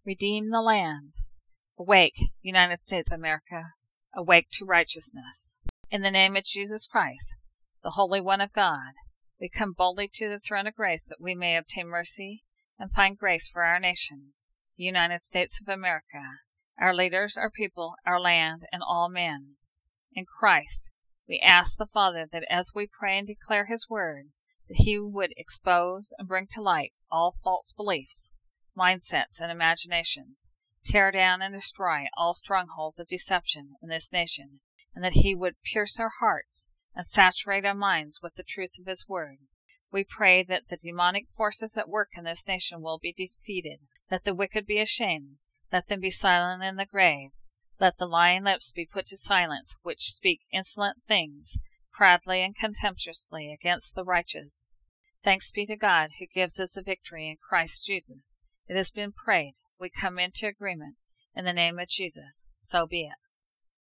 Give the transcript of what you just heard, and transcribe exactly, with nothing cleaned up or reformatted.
Redeem the land. Awake, United States of America, awake to righteousness. In the name of Jesus Christ, the Holy One of God, we come boldly to the throne of grace that we may obtain mercy and find grace for our nation, the United States of America, our leaders, our people, our land, and all men. In Christ, we ask the Father that as we pray and declare His Word, that He would expose and bring to light all false beliefs, mindsets, and imaginations, tear down and destroy all strongholds of deception in this nation, and that He would pierce our hearts and saturate our minds with the truth of His Word. We pray that the demonic forces at work in this nation will be defeated. Let the wicked be ashamed. Let them be silent in the grave. Let the lying lips be put to silence, which speak insolent things, proudly and contemptuously against the righteous. Thanks be to God who gives us the victory in Christ Jesus. It has been prayed. We come into agreement. In the name of Jesus, so be it.